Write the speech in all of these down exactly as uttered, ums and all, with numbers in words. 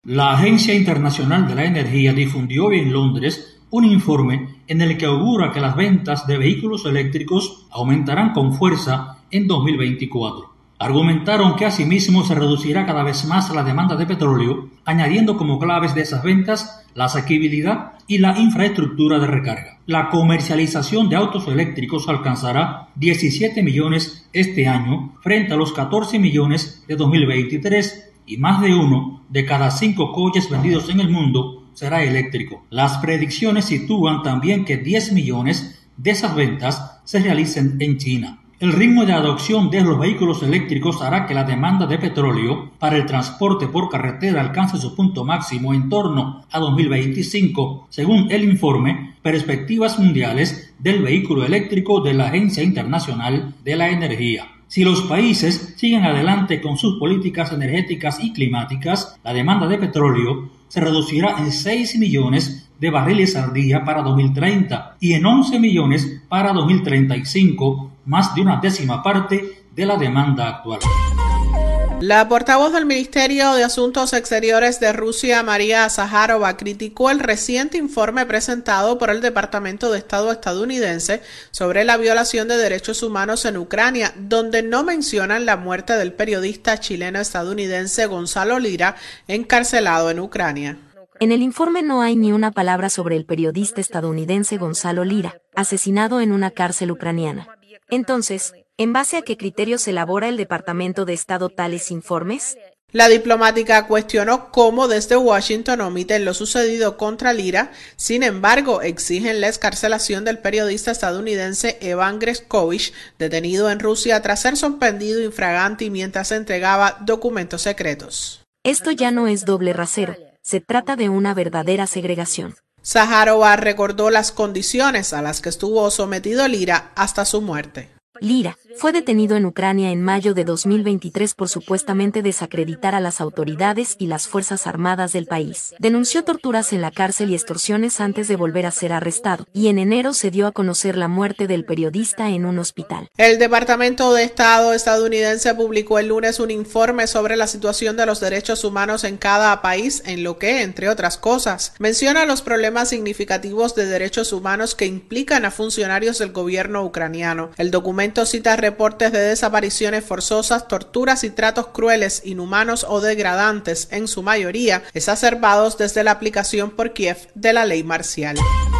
La Agencia Internacional de la Energía difundió hoy en Londres un informe en el que augura que las ventas de vehículos eléctricos aumentarán con fuerza en dos mil veinticuatro. Argumentaron que asimismo se reducirá cada vez más la demanda de petróleo, añadiendo como claves de esas ventas la asequibilidad y la infraestructura de recarga. La comercialización de autos eléctricos alcanzará diecisiete millones este año frente a los catorce millones de dos mil veintitrés y más de uno de cada cinco coches vendidos en el mundo será eléctrico. Las predicciones sitúan también que diez millones de esas ventas se realicen en China. El ritmo de adopción de los vehículos eléctricos hará que la demanda de petróleo para el transporte por carretera alcance su punto máximo en torno a dos mil veinticinco, según el informe Perspectivas Mundiales del Vehículo Eléctrico de la Agencia Internacional de la Energía. Si los países siguen adelante con sus políticas energéticas y climáticas, la demanda de petróleo se reducirá en seis millones de barriles al día para dos mil treinta y en once millones para dos mil treinta y cinco, más de una décima parte de la demanda actual. La portavoz del Ministerio de Asuntos Exteriores de Rusia, María Zaharova, criticó el reciente informe presentado por el Departamento de Estado estadounidense sobre la violación de derechos humanos en Ucrania, donde no mencionan la muerte del periodista chileno-estadounidense Gonzalo Lira, encarcelado en Ucrania. En el informe no hay ni una palabra sobre el periodista estadounidense Gonzalo Lira, asesinado en una cárcel ucraniana. Entonces, ¿en base a qué criterios elabora el Departamento de Estado tales informes? La diplomática cuestionó cómo desde Washington omiten lo sucedido contra Lira, sin embargo exigen la excarcelación del periodista estadounidense Evan Gershkovich, detenido en Rusia tras ser sorprendido infraganti mientras entregaba documentos secretos. Esto ya no es doble rasero, se trata de una verdadera segregación. Zaharova recordó las condiciones a las que estuvo sometido Lira hasta su muerte. Lira fue detenido en Ucrania en mayo de dos mil veintitrés por supuestamente desacreditar a las autoridades y las fuerzas armadas del país. Denunció torturas en la cárcel y extorsiones antes de volver a ser arrestado, y en enero se dio a conocer la muerte del periodista en un hospital. El Departamento de Estado estadounidense publicó el lunes un informe sobre la situación de los derechos humanos en cada país, en lo que, entre otras cosas, menciona los problemas significativos de derechos humanos que implican a funcionarios del gobierno ucraniano. El documento cita reportes de desapariciones forzosas, torturas y tratos crueles, inhumanos o degradantes, en su mayoría exacerbados desde la aplicación por Kiev de la ley marcial.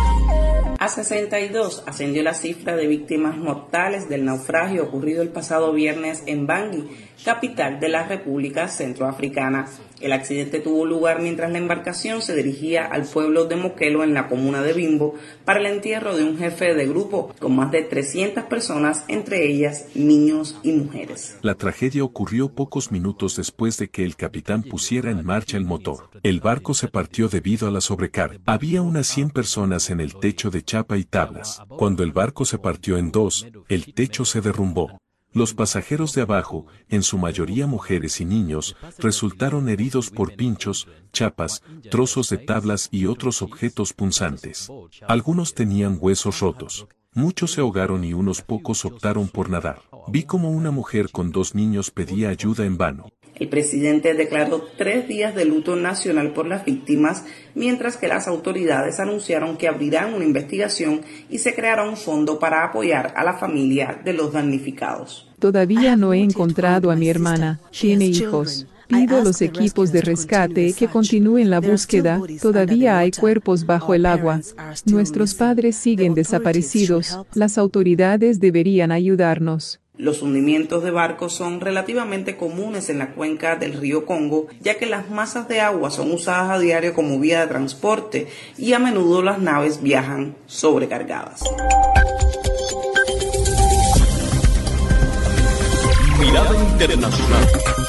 A sesenta y dos ascendió la cifra de víctimas mortales del naufragio ocurrido el pasado viernes en Bangui, capital de la República Centroafricana. El accidente tuvo lugar mientras la embarcación se dirigía al pueblo de Mokelo en la comuna de Bimbo para el entierro de un jefe de grupo con más de trescientas personas, entre ellas niños y mujeres. La tragedia ocurrió pocos minutos después de que el capitán pusiera en marcha el motor. El barco se partió debido a la sobrecarga. Había unas cien personas en el techo de chapa y tablas. Cuando el barco se partió en dos, el techo se derrumbó. Los pasajeros de abajo, en su mayoría mujeres y niños, resultaron heridos por pinchos, chapas, trozos de tablas y otros objetos punzantes. Algunos tenían huesos rotos. Muchos se ahogaron y unos pocos optaron por nadar. Vi como una mujer con dos niños pedía ayuda en vano. El presidente declaró tres días de luto nacional por las víctimas, mientras que las autoridades anunciaron que abrirán una investigación y se creará un fondo para apoyar a la familia de los damnificados. Todavía no he encontrado a mi hermana, tiene hijos. Pido a los equipos de rescate que continúen la búsqueda, todavía hay cuerpos bajo el agua. Nuestros padres siguen desaparecidos, las autoridades deberían ayudarnos. Los hundimientos de barcos son relativamente comunes en la cuenca del río Congo, ya que las masas de agua son usadas a diario como vía de transporte y a menudo las naves viajan sobrecargadas. Mirada Internacional.